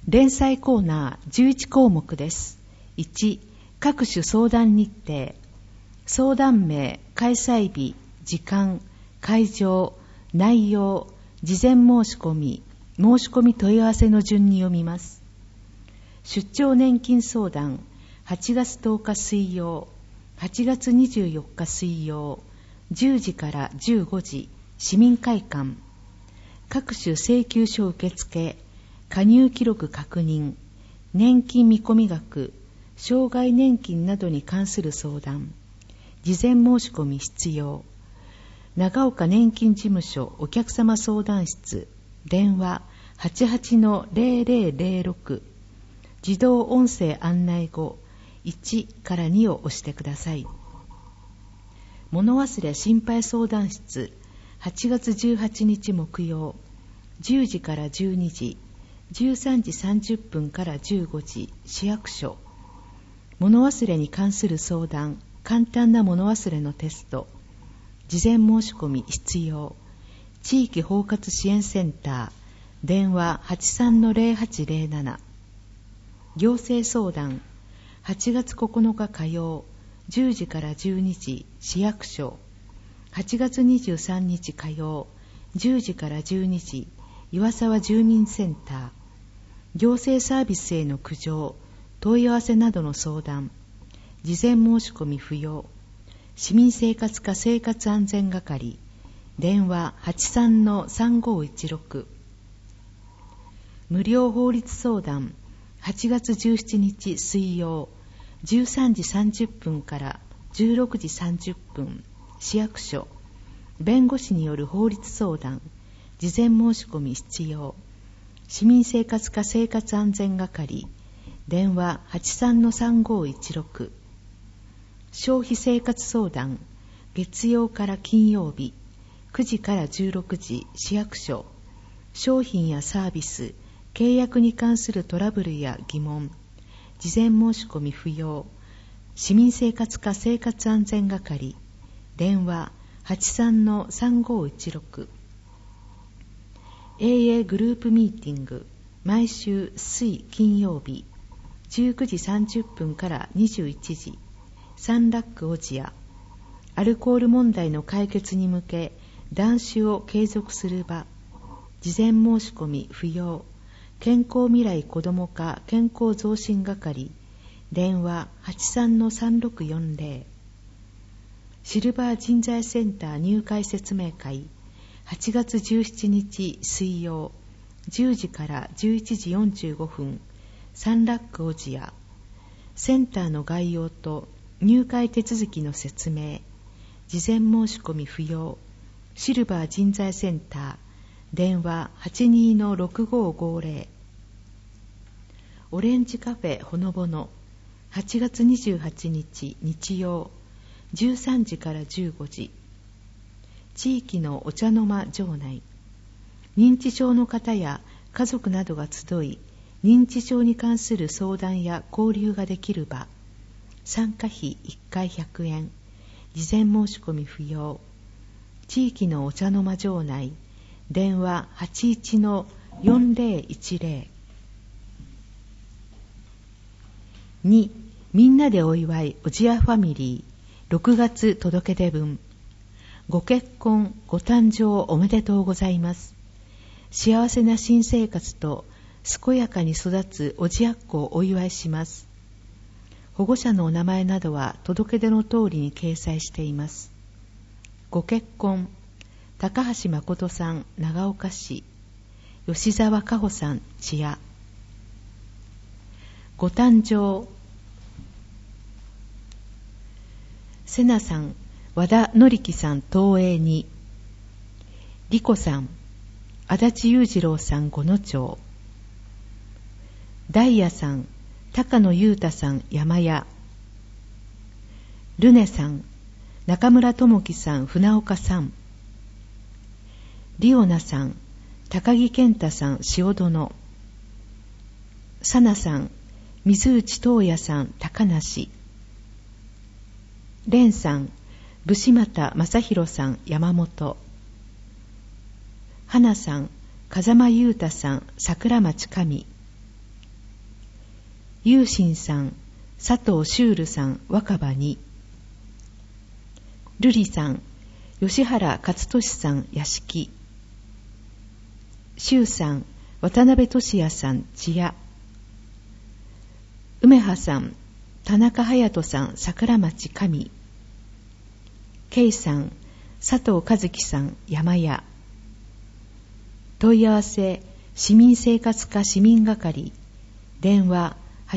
連載コーナー11項目です。1、各種相談日程。相談名、開催日、時間、会場、内容、事前申し込み、申し込み問い合わせの順に読みます。出張年金相談、8月10日水曜、8月24日水曜、10時から15時、市民会館。各種請求書受付、加入記録確認、年金見込み額、障害年金などに関する相談、事前申し込み必要。長岡年金事務所お客様相談室、電話 88-0006、自動音声案内後1から2を押してください。物忘れ心配相談室、8月18日木曜、10時から12時、13時30分から15時、市役所。物忘れに関する相談、簡単な物忘れのテスト、事前申し込み必要。地域包括支援センター、電話 83-0807。行政相談、8月9日火曜、10時から12時、市役所。8月23日火曜、10時から12時、岩沢住民センター。行政サービスへの苦情、問い合わせなどの相談、事前申し込み不要。市民生活課生活安全係、電話 83-3516。無料法律相談、8月17日水曜、13時30分から16時30分、市役所。弁護士による法律相談、事前申し込み必要。市民生活課生活安全係、電話 83-3516。消費生活相談、月曜から金曜日、9時から16時、市役所。商品やサービス、契約に関するトラブルや疑問、事前申し込み不要。市民生活課生活安全係、電話 83-3516。AA グループミーティング、毎週水金曜日、19時30分から21時、サンラック小千谷。アルコール問題の解決に向け、断酒を継続する場。事前申し込み不要。健康未来子ども課健康増進係、電話 83-3640。シルバー人材センター入会説明会、8月17日水曜、10時から11時45分、サンラック小千谷。センターの概要と入会手続きの説明、事前申し込み不要。シルバー人材センター、電話 82-6550。オレンジカフェほのぼの、8月28日日曜、13時から15時。地域のお茶の間場内。認知症の方や家族などが集い、認知症に関する相談や交流ができる場。参加費1回100円。事前申し込み不要。地域のお茶の間場内。電話 81-4010。2、みんなでお祝いおじやファミリー、6月届け出文。ご結婚、ご誕生おめでとうございます。幸せな新生活と健やかに育つおじやっ子をお祝いします。保護者のお名前などは届け出の通りに掲載しています。ご結婚、高橋誠さん、長岡市。吉沢加穂さん、千谷。ご誕生、瀬名さん、和田紀樹さん、東映に。莉子さん、足立裕次郎さん、五野町。ダイヤさん、高野裕太さん、山屋。ルネさん、中村智樹さん、船岡さん。リオナさん、高木健太さん、塩殿。サナさん、水内東也さん、高梨。レンさん、武士又正弘さん、山本。花さん、風間裕太さん、桜町上。 ユーシンさん、佐藤修ルさん、若葉に、ルリさん、吉原勝利さん、屋敷、周さん、渡辺俊也さん、千谷、梅葉さん、田中隼人さん、桜町上、圭さん、佐藤和樹さん、山屋、問い合わせ、市民生活課市民係、電話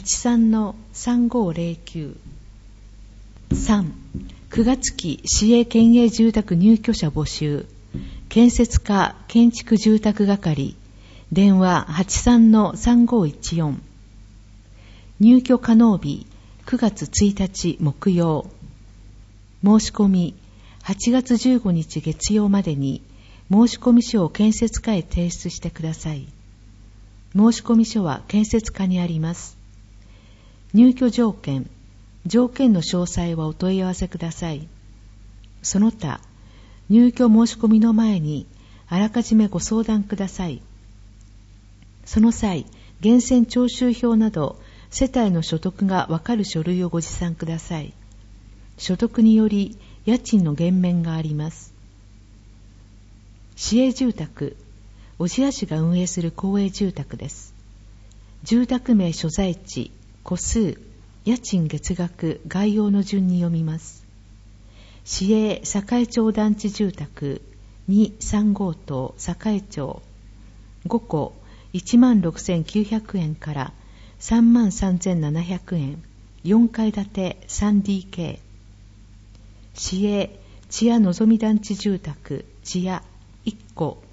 83-3509。 3. 9月期市営県営住宅入居者募集、建設課建築住宅係、電話 83-3514。 入居可能日9月1日木曜。申し込み8月15日月曜までに申し込み書を建設課へ提出してください。申し込み書は建設課にあります。入居条件の詳細はお問い合わせください。その他、入居申し込みの前にあらかじめご相談ください。その際、源泉徴収票など世帯の所得がわかる書類をご持参ください。所得により家賃の減免があります。市営住宅、小千谷市が運営する公営住宅です。住宅名、所在地、戸数、家賃、月額、概要の順に読みます。市営栄町団地住宅2、3号棟栄町、5戸 16,900 円から33,700円、4階建て 3DK。 市営千谷のぞみ団地住宅千谷1戸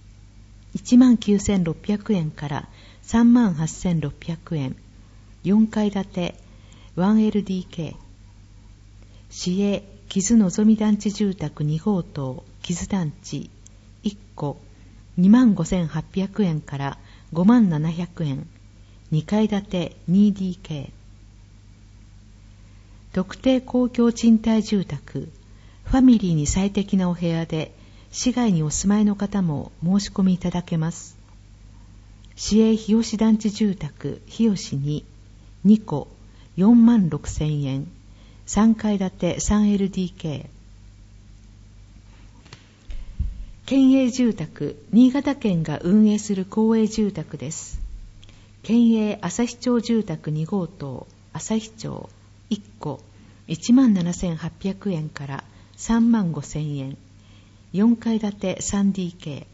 19,600 円から38,600円、4階建て 1LDK。 市営木津のぞみ団地住宅2号棟木津団地1戸 25,800 円から57,000円、2階建て 2DK。 特定公共賃貸住宅ファミリーに最適なお部屋で市外にお住まいの方も申し込みいただけます。市営日吉団地住宅日吉に2戸 46,000 円、3階建て 3LDK。 県営住宅、新潟県が運営する公営住宅です。県営旭町住宅2号棟旭町1戸 17,800 円から35,000円、4階建て 3DK。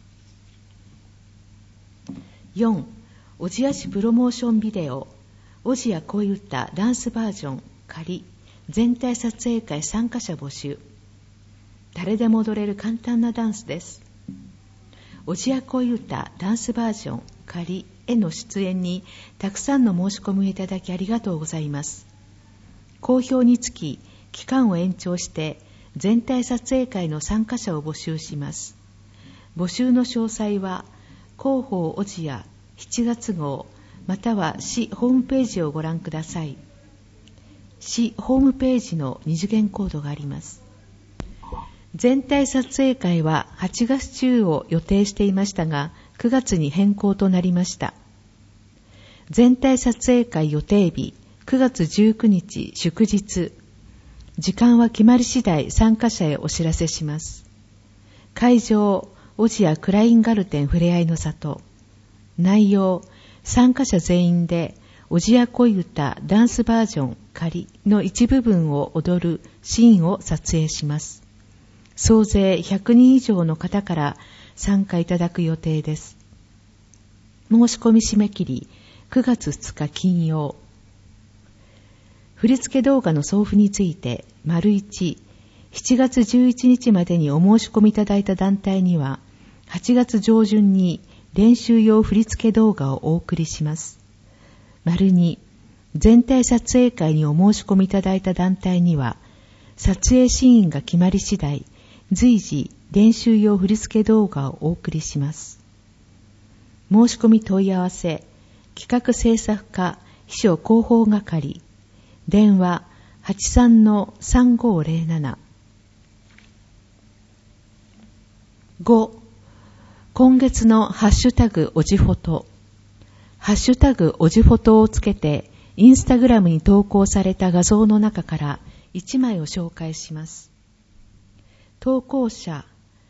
4. 小千谷市プロモーションビデオ小千谷恋歌ダンスバージョン仮全体撮影会参加者募集。誰でも踊れる簡単なダンスです。小千谷恋歌ダンスバージョン仮への出演にたくさんの申し込みをいただきありがとうございます。好評につき期間を延長して全体撮影会の参加者を募集します。募集の詳細は広報小千谷7月号または市ホームページをご覧ください。市ホームページの二次元コードがあります。全体撮影会は8月中を予定していましたが9月に変更となりました。全体撮影会予定日9月19日祝日。時間は決まり次第参加者へお知らせします。会場、小千谷クラインガルテンふれあいの里。内容、参加者全員で小千谷恋歌ダンスバージョン仮の一部分を踊るシーンを撮影します。総勢100人以上の方から参加いただく予定です。申し込み締め切り9月2日金曜。振付動画の送付について、1、7月11日までにお申し込みいただいた団体には、8月上旬に練習用振付動画をお送りします。2、全体撮影会にお申し込みいただいた団体には、撮影シーンが決まり次第、随時練習用振付動画をお送りします。申し込み問い合わせ、企画制作課秘書広報係、電話 83-3507。 5. 今月のハッシュタグおじフォト。ハッシュタグおじフォトをつけてインスタグラムに投稿された画像の中から1枚を紹介します。投稿者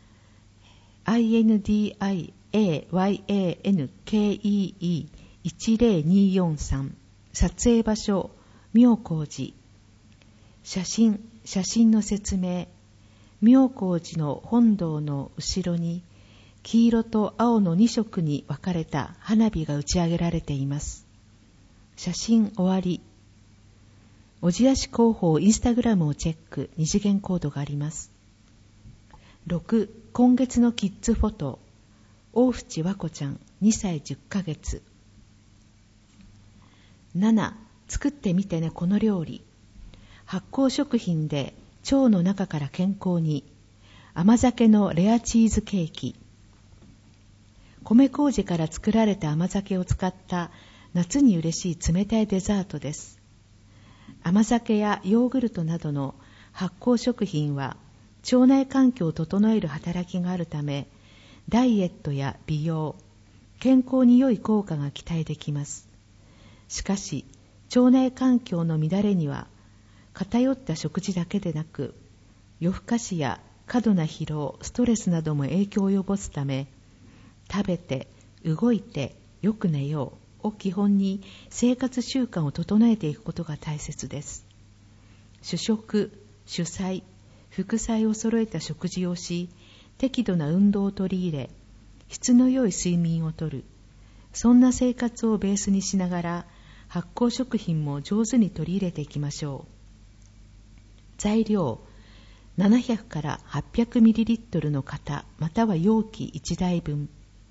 INDIAYANKEE10243 撮影場所妙高寺。写真の説明。妙高寺の本堂の後ろに黄色と青の2色に分かれた花火が打ち上げられています。写真終わり。小千谷市広報インスタグラムをチェック。2次元コードがあります。6. 今月のキッズフォト。大淵和子ちゃん2歳10ヶ月。7. 作ってみてねこの料理。発酵食品で腸の中から健康に。甘酒のレアチーズケーキ。米麹から作られた甘酒を使った夏に嬉しい冷たいデザートです。甘酒やヨーグルトなどの発酵食品は腸内環境を整える働きがあるため、ダイエットや美容、健康に良い効果が期待できます。しかし、腸内環境の乱れには、偏った食事だけでなく、夜更かしや過度な疲労、ストレスなども影響を及ぼすため、食べて、動いて、よく寝ようを基本に生活習慣を整えていくことが大切です。主食、主菜、副菜を揃えた食事をし、適度な運動を取り入れ、質の良い睡眠をとる。そんな生活をベースにしながら、発酵食品も上手に取り入れていきましょう。材料、700から800ミリリットルの型または容器1台分。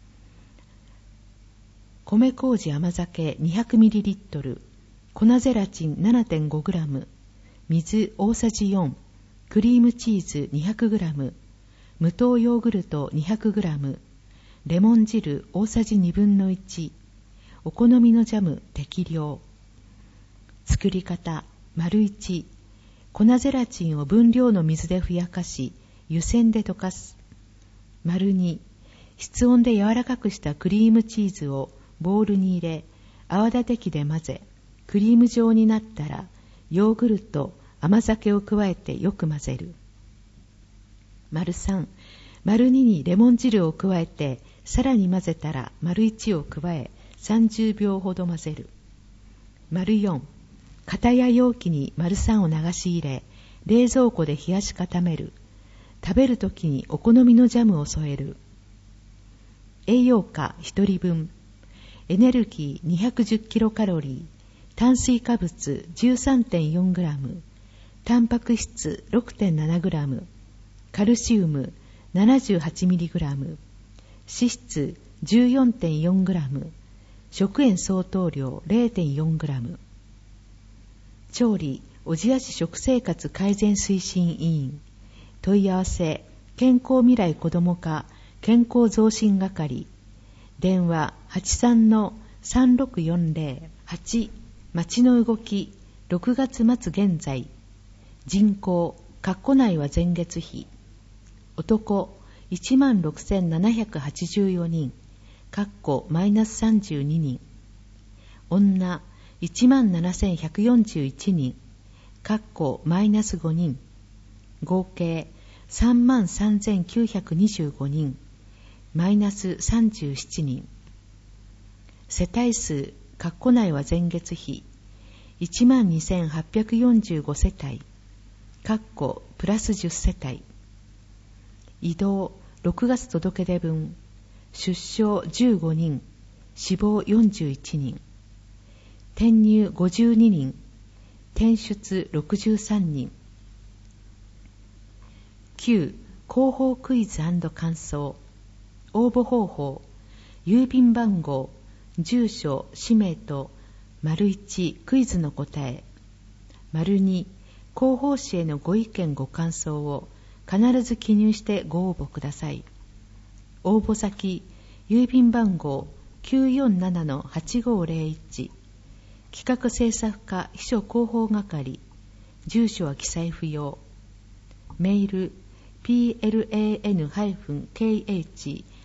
米麹甘酒200ミリリットル、粉ゼラチン 7.5 グラム、水大さじ4、クリームチーズ200グラム、無糖ヨーグルト200グラム、レモン汁大さじ2分の1、お好みのジャム適量。作り方、丸1、粉ゼラチンを分量の水でふやかし、湯煎で溶かす。丸2、室温で柔らかくしたクリームチーズをボウルに入れ、泡立て器で混ぜ、クリーム状になったら、ヨーグルト、甘酒を加えてよく混ぜる。丸3、丸2にレモン汁を加えて、さらに混ぜたら丸1を加え、30秒ほど混ぜる。丸4、型や容器に丸3を流し入れ、冷蔵庫で冷やし固める。食べるときにお好みのジャムを添える。栄養価1人分。エネルギー210キロカロリー、炭水化物 13.4 グラム、タンパク質 6.7 グラム、カルシウム78ミリグラム、脂質 14.4 グラム、食塩相当量 0.4 グラム。調理、小千谷市食生活改善推進委員。問い合わせ、健康未来子ども課健康増進係。電話 83-3640。8、町の動き、6月末現在。人口、括弧内は前月比。男、16,784人。括弧マイナス32人。女、17,141人。括弧マイナス5人。合計、33,925人。マイナス37人。世帯数、括弧内は前月比、12,845 世帯、括弧プラス10世帯。移動、6月届出分、出生15人、死亡41人。転入52人、転出63人。9、広報クイズ&感想。応募方法、郵便番号、住所、氏名と、丸1、クイズの答え。丸2、広報誌へのご意見ご感想を必ず記入してご応募ください。応募先、郵便番号 947-8501、企画制作課秘書広報係、住所は記載不要。メー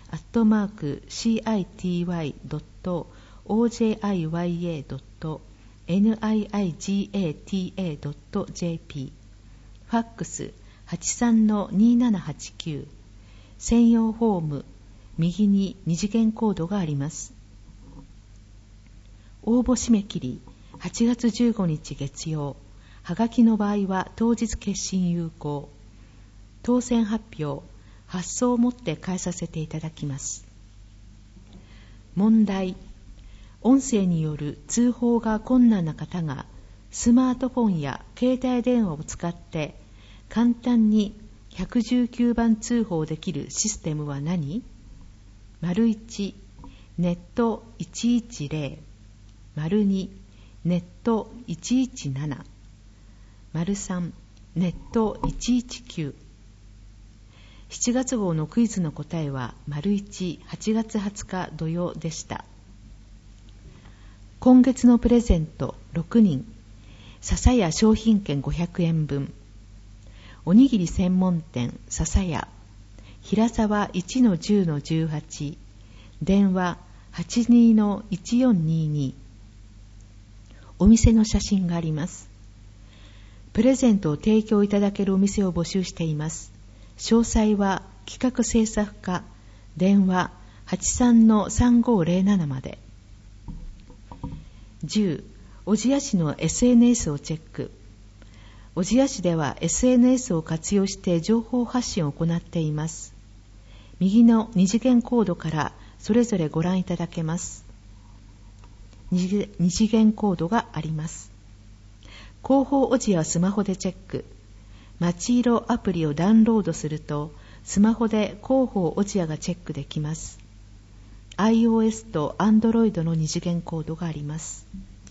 ル、plan-kh@city.ojiya. niigata.jp、 ファックス 83-2789、 専用フォーム右に2次元コードがあります。応募締め切り8月15日月曜、はがきの場合は当日決心有効。当選発表、発送をもって返させていただきます。問題、音声による通報が困難な方がスマートフォンや携帯電話を使って簡単に119番通報できるシステムは何？1、ネット110、2、ネット117、3、ネット119。7月号のクイズの答えは 1、8月20日土曜でした。今月のプレゼント6人、笹屋商品券500円分、おにぎり専門店笹屋、平沢 1-10-18、電話 82-1422。お店の写真があります。プレゼントを提供いただけるお店を募集しています。詳細は企画制作課、電話 83-3507 まで。10、小千谷市の SNS をチェック。小千谷市では SNS を活用して情報発信を行っています。右の2次元コードからそれぞれご覧いただけます。2次元コードがあります。広報小千谷はスマホでチェック。まちいろアプリをダウンロードするとスマホで広報小千谷がチェックできます。iOS と Android の2次元コードがあります。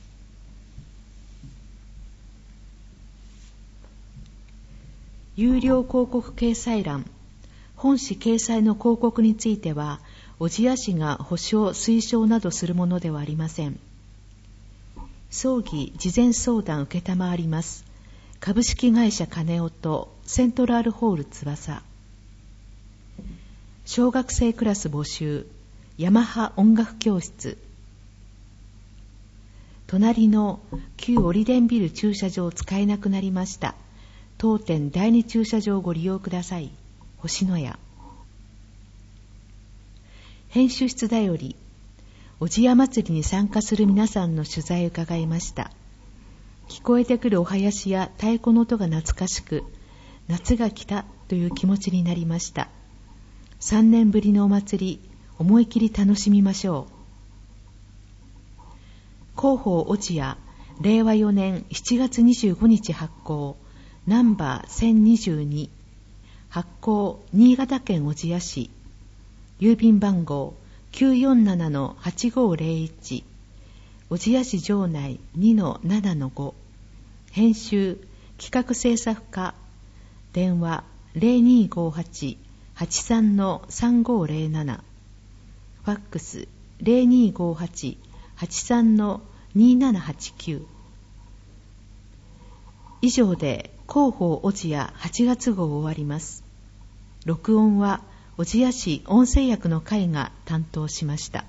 有料広告掲載欄。本誌掲載の広告については小千谷市が保証・推奨などするものではありません。葬儀事前相談受けたまわります。株式会社金夫とセントラルホール翼。小学生クラス募集、ヤマハ音楽教室。隣の旧オリデンビル駐車場使えなくなりました。当店第2駐車場をご利用ください。星のや。編集室だより、小千谷祭りに参加する皆さんの取材を伺いました。聞こえてくるお囃子や太鼓の音が懐かしく、夏が来たという気持ちになりました。3年ぶりのお祭り、思い切り楽しみましょう。広報小千谷、令和4年7月25日発行、ナンバー1022、発行新潟県小千谷市、郵便番号 947-8501、小千谷市城内 2-7-5、編集企画制作課、電話 0258-83-3507、ファックス 0258-83-2789。以上で広報小千谷8月号を終わります。録音は小千谷市音声役の会が担当しました。